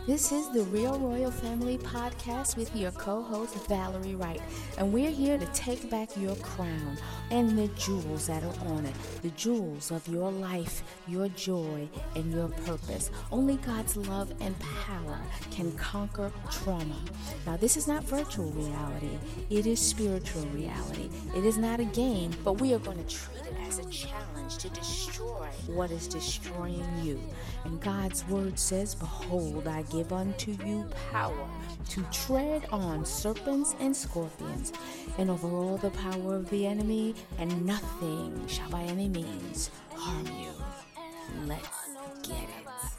This is the Real Royal Family Podcast with your co-host Valerie Wright, and we're here to take back your crown and the jewels that are on it, the jewels of your life, your joy, and your purpose. Only God's love and power can conquer trauma. Now, this is not virtual reality. It is spiritual reality. It is not a game, but we are going to treat it as a challenge to destroy what is destroying you. And God's word says, "Behold, I give unto you power to tread on serpents and scorpions, and over all the power of the enemy, and nothing shall by any means harm you." Let's get it.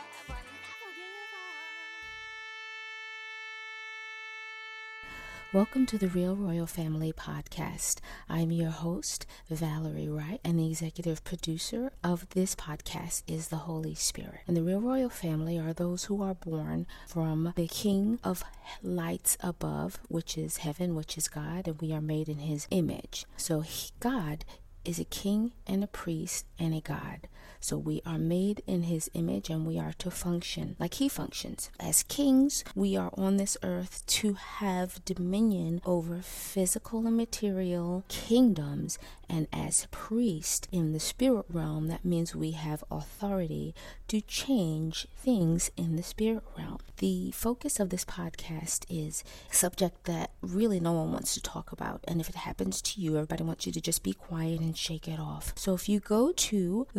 Welcome to the Real Royal Family Podcast. I'm your host, Valerie Wright, and the executive producer of this podcast is the Holy Spirit. And the Real Royal Family are those who are born from the King of lights above, which is heaven, which is God, and we are made in his image. So God is a king and a priest and a God. So we are made in his image, and we are to function like he functions. As kings, we are on this earth to have dominion over physical and material kingdoms. And as priests in the spirit realm, that means we have authority to change things in the spirit realm. The focus of this podcast is a subject that really no one wants to talk about. And if it happens to you, everybody wants you to just be quiet and shake it off. So if you go to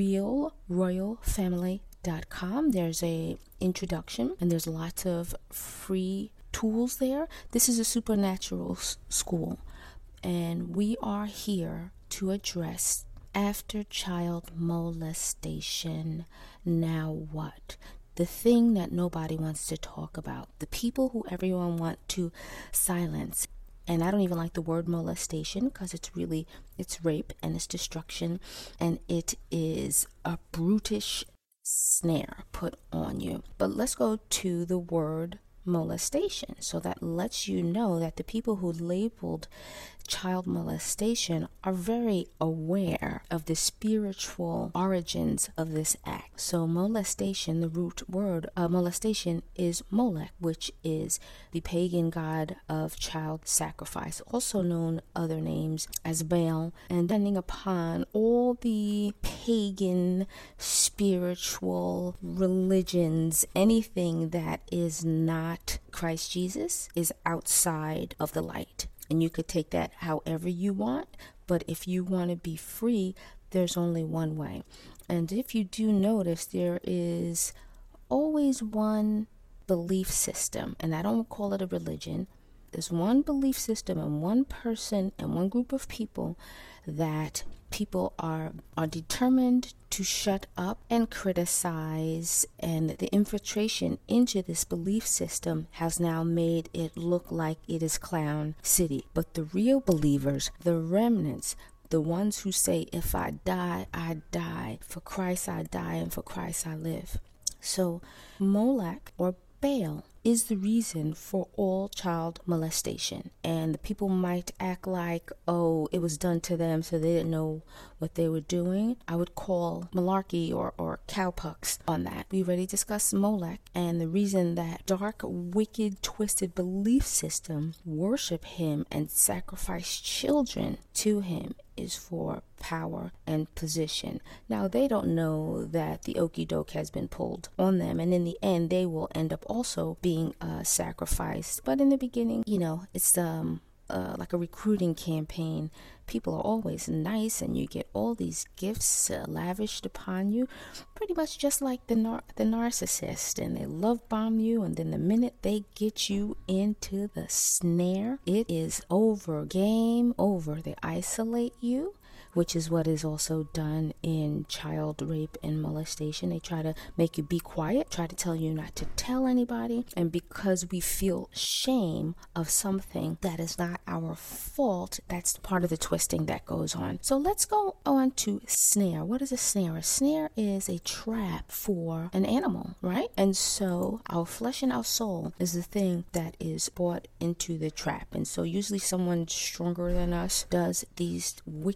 therealroyalfamily.com, there's a introduction, and there's lots of free tools there. This is a supernatural school, and we are here to address after child molestation. Now what? The thing that nobody wants to talk about. The people who everyone wants to silence. And I don't even like the word molestation, because it's rape and it's destruction, and it is a brutish snare put on you. But let's go to the word molestation. So that lets you know that the people who labeled child molestation are very aware of the spiritual origins of this act. So molestation, the root word molestation is Molech, which is the pagan god of child sacrifice, also known other names as Baal. And depending upon all the pagan spiritual religions, anything that is not Christ Jesus is outside of the light. And you could take that however you want, but if you want to be free, there's only one way. And if you do notice, there is always one belief system, and I don't call it a religion. There's one belief system and one person and one group of people that people are determined to shut up and criticize, and the infiltration into this belief system has now made it look like it is Clown City. But the real believers, the remnants, the ones who say, "If I die, I die. For Christ I die, and for Christ I live." So Molech, or Baal, is the reason for all child molestation. And the people might act like, oh, it was done to them, so they didn't know what they were doing. I would call malarkey or cowpucks on that. We already discussed Molech, and the reason that dark, wicked, twisted belief system worship him and sacrifice children to him is for power and position. Now, they don't know that the okie doke has been pulled on them, and in the end, they will end up also being sacrificed. But in the beginning, it's like a recruiting campaign. People are always nice, and you get all these gifts lavished upon you, pretty much just like the narcissist, and they love bomb you, and then the minute they get you into the snare, it is over, game over. They isolate you, which is what is also done in child rape and molestation. They try to make you be quiet, try to tell you not to tell anybody, and because we feel shame of something that is not our fault, that's part of the twisting that goes on. So let's go on to snare. What is a snare? A snare is a trap for an animal, right? And so our flesh and our soul is the thing that is brought into the trap. And so usually someone stronger than us does these wicked acts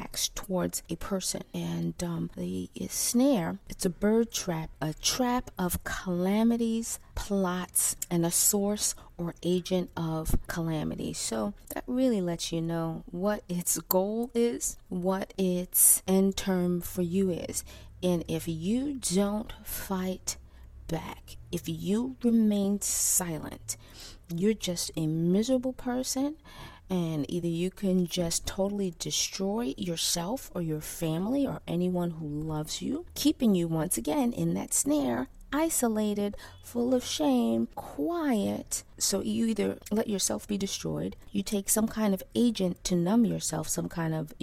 attacks towards a person. And the snare, it's a bird trap, a trap of calamities, plots, and a source or agent of calamity. So that really lets you know what its goal is, what its end term for you is. And if you don't fight back, if you remain silent, you're just a miserable person, and either you can just totally destroy yourself or your family or anyone who loves you, keeping you once again in that snare, isolated, full of shame, quiet. So you either let yourself be destroyed, you take some kind of agent to numb yourself, some kind of,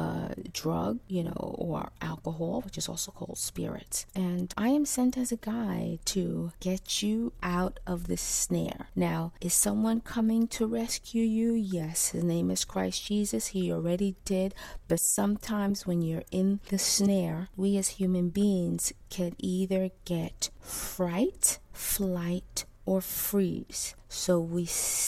drug, or alcohol, which is also called spirits. And I am sent as a guide to get you out of this snare. Now, is someone coming to rescue you? Yes, his name is Christ Jesus. He already did. But sometimes when you're in the snare, we as human beings can either get fright, flight, or freeze. So we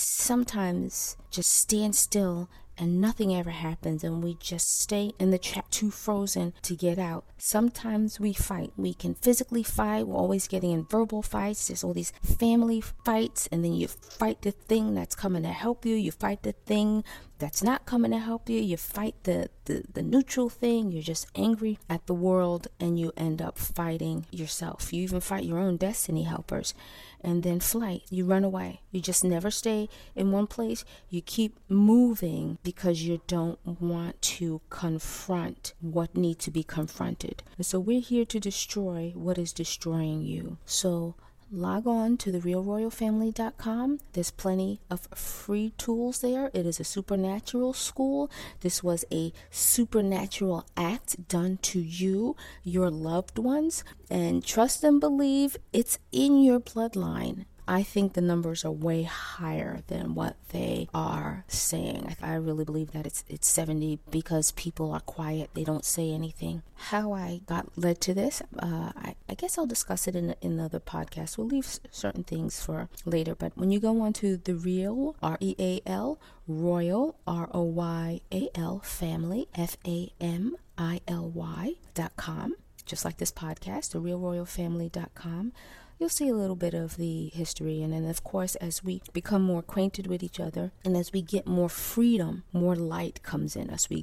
sometimes just stand still and nothing ever happens, and we just stay in the trap, too frozen to get out. Sometimes we fight. We can physically fight. We're always getting in verbal fights. There's all these family fights, and then you fight the thing that's coming to help you. You fight the thing that's not coming to help you. You fight the neutral thing. You're just angry at the world, and you end up fighting yourself. You even fight your own destiny helpers. And then flight, you run away. You just never stay in one place. You keep moving because you don't want to confront what needs to be confronted. And so we're here to destroy what is destroying you. So log on to therealroyalfamily.com. There's plenty of free tools there. It is a supernatural school. This was a supernatural act done to you, your loved ones, and trust and believe it's in your bloodline. I think the numbers are way higher than what they are saying. I really believe that it's 70 because people are quiet. They don't say anything. How I got led to this, I guess I'll discuss it in another podcast. We'll leave certain things for later. But when you go on to The Real, REAL, Royal, ROYAL, Family, FAMILY.com, just like this podcast, therealroyalfamily.com. You'll see a little bit of the history. And then, of course, as we become more acquainted with each other and as we get more freedom, more light comes in us. We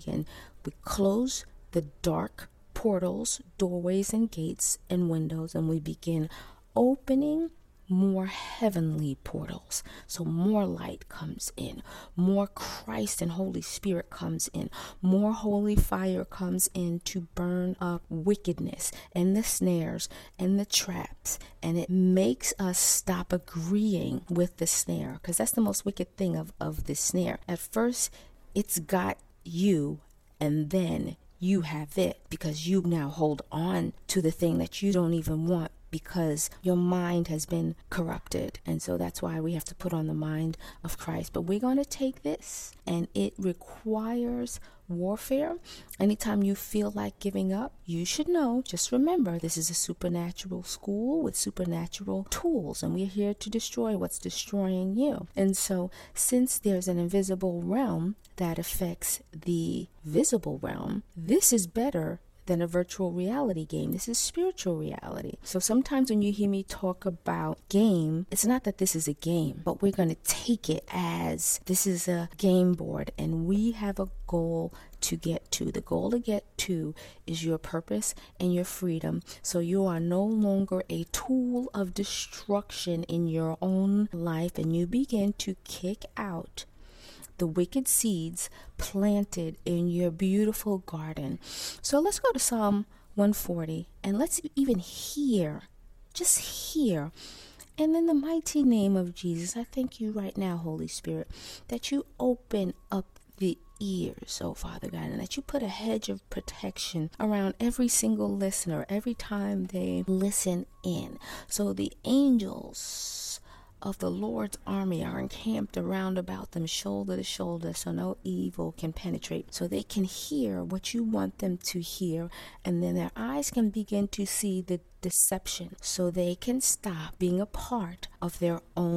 close the dark portals, doorways, and gates and windows, and we begin opening more heavenly portals. So more light comes in, more Christ and Holy Spirit comes in, more holy fire comes in to burn up wickedness and the snares and the traps, and it makes us stop agreeing with the snare, because that's the most wicked thing of the snare. At first it's got you, and then you have it, because you now hold on to the thing that you don't even want, because your mind has been corrupted. And so that's why we have to put on the mind of Christ. But we're going to take this, and it requires warfare. Anytime you feel like giving up, you should know, just remember, this is a supernatural school with supernatural tools, and we're here to destroy what's destroying you. And so since there's an invisible realm that affects the visible realm, this is better than a virtual reality game. This is spiritual reality. So sometimes when you hear me talk about game, it's not that this is a game, but we're going to take it as this is a game board, and we have a goal to get to. The goal to get to is your purpose and your freedom. So you are no longer a tool of destruction in your own life, and you begin to kick out the wicked seeds planted in your beautiful garden. So let's go to Psalm 140, and let's even hear, just hear. And in the mighty name of Jesus, I thank you right now, Holy Spirit, that you open up the ears, oh Father God, and that you put a hedge of protection around every single listener every time they listen in. So the angels of the Lord's army are encamped around about them, shoulder to shoulder, so no evil can penetrate, so they can hear what you want them to hear, and then their eyes can begin to see the deception, so they can stop being a part of their own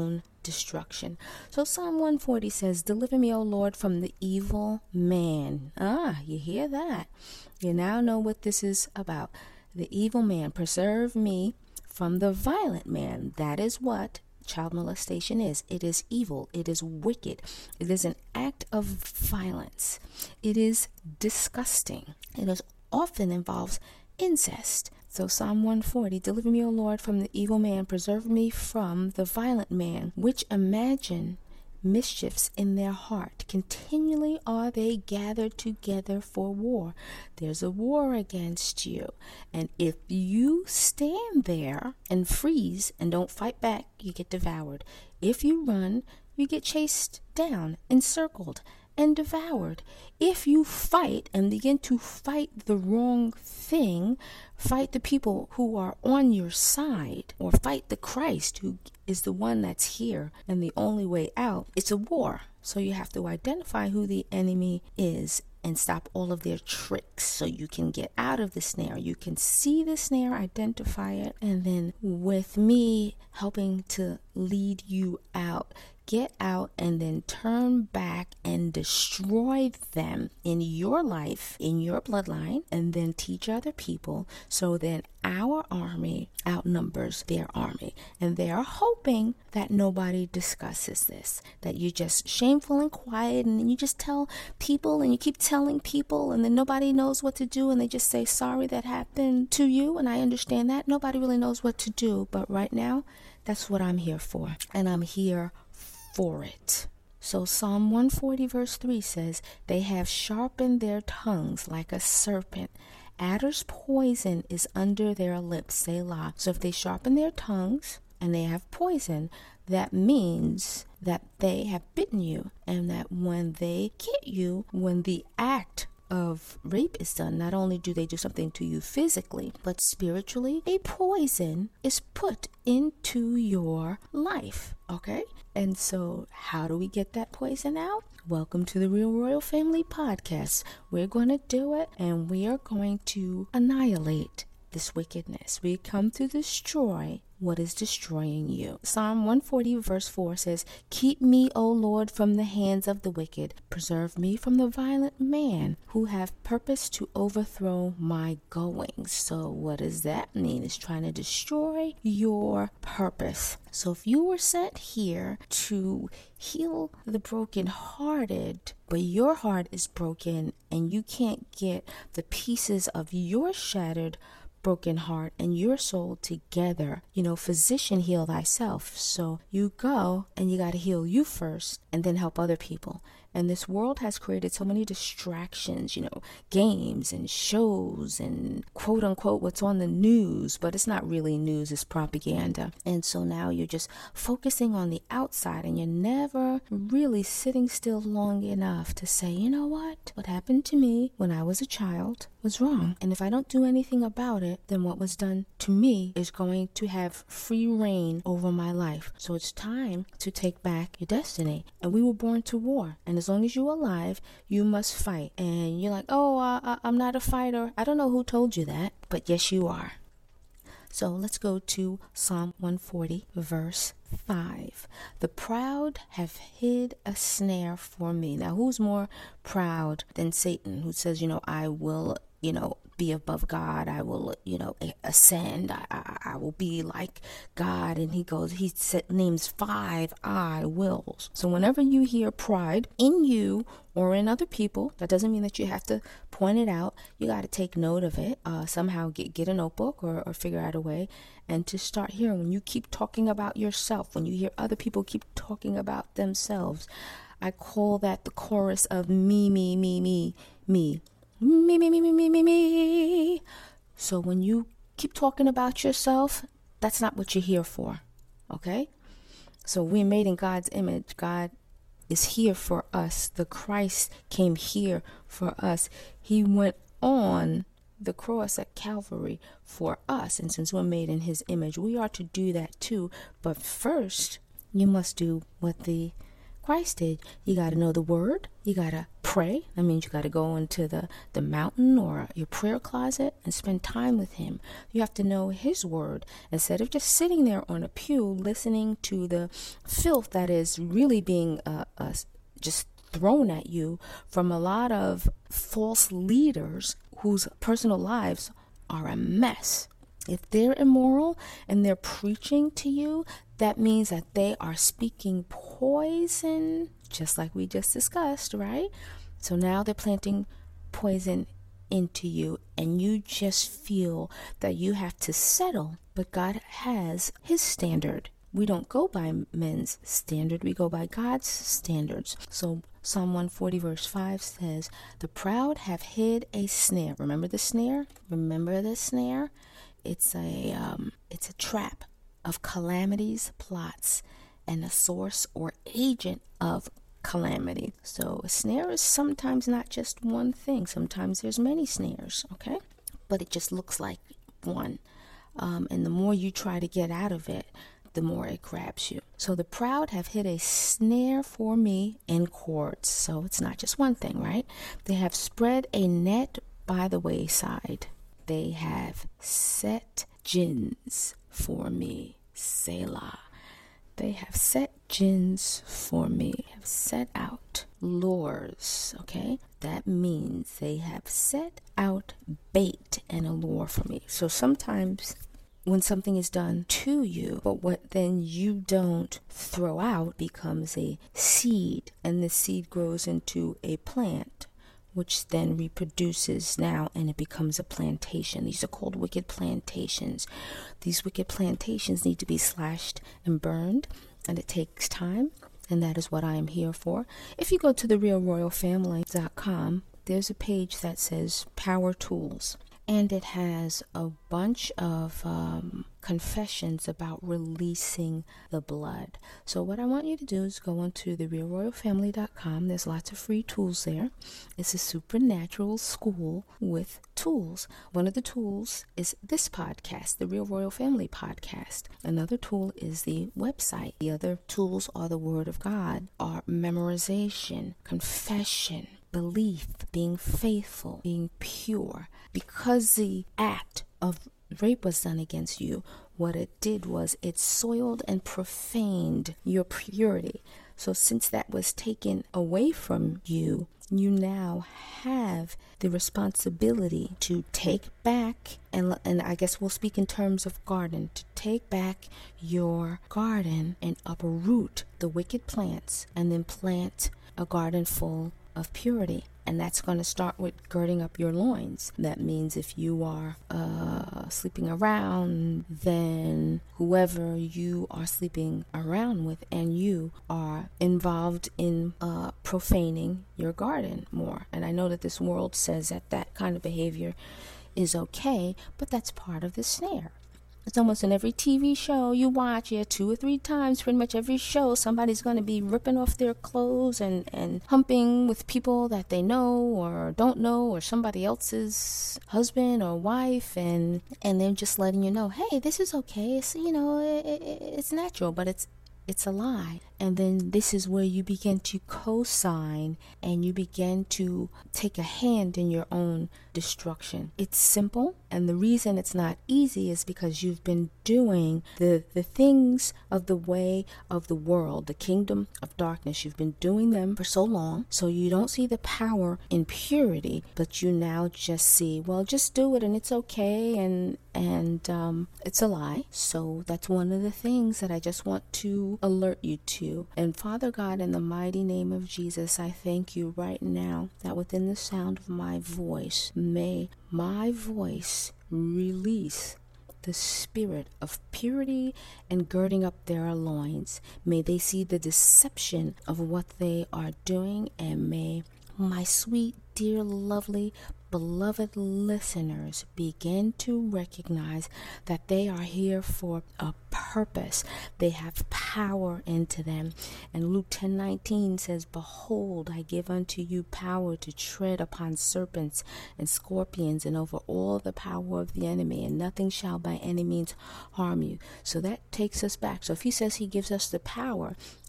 destruction. So Psalm 140 says, deliver me, O Lord, from the evil man. You hear that? You now know what this is about. The evil man. Preserve me from the violent man. That is what child molestation is. It is evil. It is wicked. It is an act of violence. It is disgusting. It is often involves incest. So Psalm 140, deliver me, O Lord, from the evil man, preserve me from the violent man, which imagine mischiefs in their heart. Continually are they gathered together for war. There's a war against you. And if you stand there and freeze and don't fight back, you get devoured. If you run, you get chased down, encircled, and devoured. If you fight and begin to fight the wrong thing, fight the people who are on your side, or fight the Christ who is the one that's here and the only way out, it's a war. So you have to identify who the enemy is and stop all of their tricks so you can get out of the snare. You can see the snare, identify it, and then with me helping to lead you out, get out and then turn back and destroy them in your life, in your bloodline, and then teach other people. So then our army outnumbers their army. And they are hoping that nobody discusses this, that you're just shameful and quiet, and then you just tell people and you keep telling people, and then nobody knows what to do, and they just say, sorry that happened to you, and I understand that. Nobody really knows what to do. But right now, that's what I'm here for. And I'm here for it. So Psalm 140 verse 3 says, they have sharpened their tongues like a serpent. Adder's poison is under their lips, Selah. So if they sharpen their tongues and they have poison, that means that they have bitten you, and that when they get you, when the act of rape is done, not only do they do something to you physically, but spiritually, a poison is put into your life. Okay? And so how do we get that poison out? Welcome to the Real Royal Family Podcast. We're going to do it, and we are going to annihilate this wickedness. We come to destroy what is destroying you. Psalm 140 verse 4 says, keep me, O Lord, from the hands of the wicked. Preserve me from the violent man who have purpose to overthrow my goings. So what does that mean? It's trying to destroy your purpose. So if you were sent here to heal the brokenhearted, but your heart is broken and you can't get the pieces of your shattered broken heart and your soul together, physician, heal thyself. So you go and you got to heal you first and then help other people. And this world has created so many distractions, games and shows and quote unquote what's on the news, but it's not really news, it's propaganda. And so now you're just focusing on the outside, and you're never really sitting still long enough to say, you know what happened to me when I was a child was wrong. And if I don't do anything about it, then what was done to me is going to have free reign over my life. So it's time to take back your destiny. And we were born to war. And as long as you're alive, you must fight. And you're like, I'm not a fighter. I don't know who told you that, but yes, you are. So let's go to Psalm 140, verse 5. The proud have hid a snare for me. Now, who's more proud than Satan, who says, I will, be above God. I will, ascend. I will be like God. And he names 5 I wills. So whenever you hear pride in you or in other people, that doesn't mean that you have to point it out. You got to take note of it. Somehow get a notebook or figure out a way, and to start hearing when you keep talking about yourself, when you hear other people keep talking about themselves. I call that the chorus of me, me, me, me, me. Me, me, me, me, me, me, me. So when you keep talking about yourself, that's not what you're here for. Okay? So we're made in God's image. God is here for us. The Christ came here for us. He went on the cross at Calvary for us. And since we're made in his image, we are to do that too. But first, you must do what the Christ did. You got to know the word. You got to pray. That means you got to go into the mountain or your prayer closet and spend time with him. You have to know his word instead of just sitting there on a pew listening to the filth that is really being just thrown at you from a lot of false leaders whose personal lives are a mess. If they're immoral and they're preaching to you, that means that they are speaking poison, just like we just discussed, right? So now they're planting poison into you, and you just feel that you have to settle. But God has his standard. We don't go by men's standard, we go by God's standards. So Psalm 140 verse 5 says, the proud have hid a snare. Remember the snare? Remember the snare? It's a trap of calamities, plots, and a source or agent of calamity. So a snare is sometimes not just one thing. Sometimes there's many snares, okay? But it just looks like one. And the more you try to get out of it, the more it grabs you. So the proud have hid a snare for me in cords. So it's not just one thing, right? They have spread a net by the wayside. They have set gins for me, Selah. They have set gins for me, have set out lures, okay? That means they have set out bait and a lure for me. So sometimes when something is done to you, but what then you don't throw out becomes a seed, and the seed grows into a plant, which then reproduces now, and it becomes a plantation. These are called wicked plantations. These wicked plantations need to be slashed and burned, and it takes time, and that is what I am here for. If you go to therealroyalfamily.com, there's a page that says Power Tools, and it has a bunch of confessions about releasing the blood. So what I want you to do is go onto therealroyalfamily.com. There's lots of free tools there. It's a supernatural school with tools. One of the tools is this podcast, the Real Royal Family podcast. Another tool is the website. The other tools are the Word of God, are memorization, confession, belief, being faithful, being pure. Because the act of rape was done against you, what it did was it soiled and profaned your purity. So since that was taken away from you, you now have the responsibility to take back, and I guess we'll speak in terms of garden, to take back your garden and uproot the wicked plants and then plant a garden full of purity. And that's going to start with girding up your loins. That means if you are sleeping around, then whoever you are sleeping around with and you are involved in profaning your garden more. And I know that this world says that that kind of behavior is okay, but that's part of the snare. It's almost in every TV show you watch, 2 or 3 times, pretty much every show, somebody's going to be ripping off their clothes and humping with people that they know or don't know, or somebody else's husband or wife, and they're just letting you know, hey, this is okay. It's, it's natural, but it's a lie. And then this is where you begin to co-sign and you begin to take a hand in your own destruction. It's simple, and the reason it's not easy is because you've been doing the things of the way of the world, the kingdom of darkness. You've been doing them for so long, so you don't see the power in purity, but you now just see, well, just do it and it's okay, and it's a lie. So that's one of the things that I just want to alert you to. And Father God, in the mighty name of Jesus, I thank you right now that within the sound of my voice, may my voice release the spirit of purity and girding up their loins. May they see the deception of what they are doing, and may my sweet, dear, lovely, beloved listeners begin to recognize that they are here for a purpose. They have power into them. And Luke 10:19 says, behold, I give unto you power to tread upon serpents and scorpions and over all the power of the enemy, and nothing shall by any means harm you. So that takes us back. So if he says he gives us the power,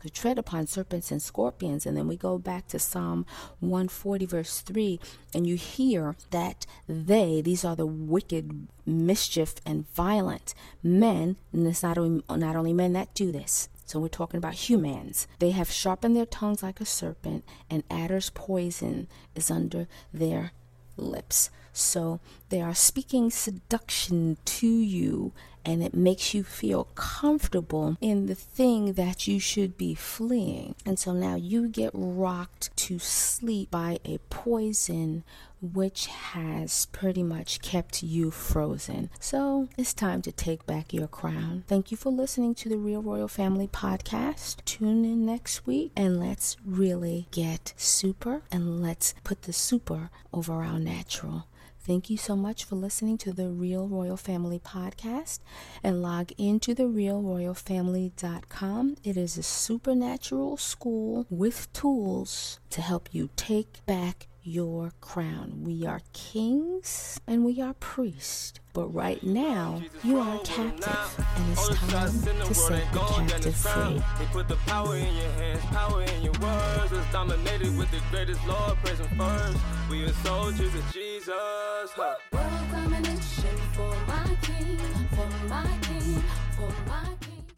to tread upon serpents and scorpions. And then we go back to Psalm 140 verse 3, and you hear that these are the wicked, mischief, and violent men, and it's not only men that do this. So we're talking about humans. They have sharpened their tongues like a serpent, and adder's poison is under their lips. So they are speaking seduction to you, and it makes you feel comfortable in the thing that you should be fleeing. And so now you get rocked to sleep by a poison which has pretty much kept you frozen. So it's time to take back your crown. Thank you for listening to the Real Royal Family podcast. Tune in next week and let's really get super, and let's put the super over our natural. Thank you so much for listening to the Real Royal Family podcast, and log into therealroyalfamily.com. It is a supernatural school with tools to help you take back your crown. We are kings and we are priests, but right now you are a captive, and it's time to set the captive free. They put the power in your hands, power in your words. It's dominated with the greatest Lord, praise him first. We are soldiers of Jesus.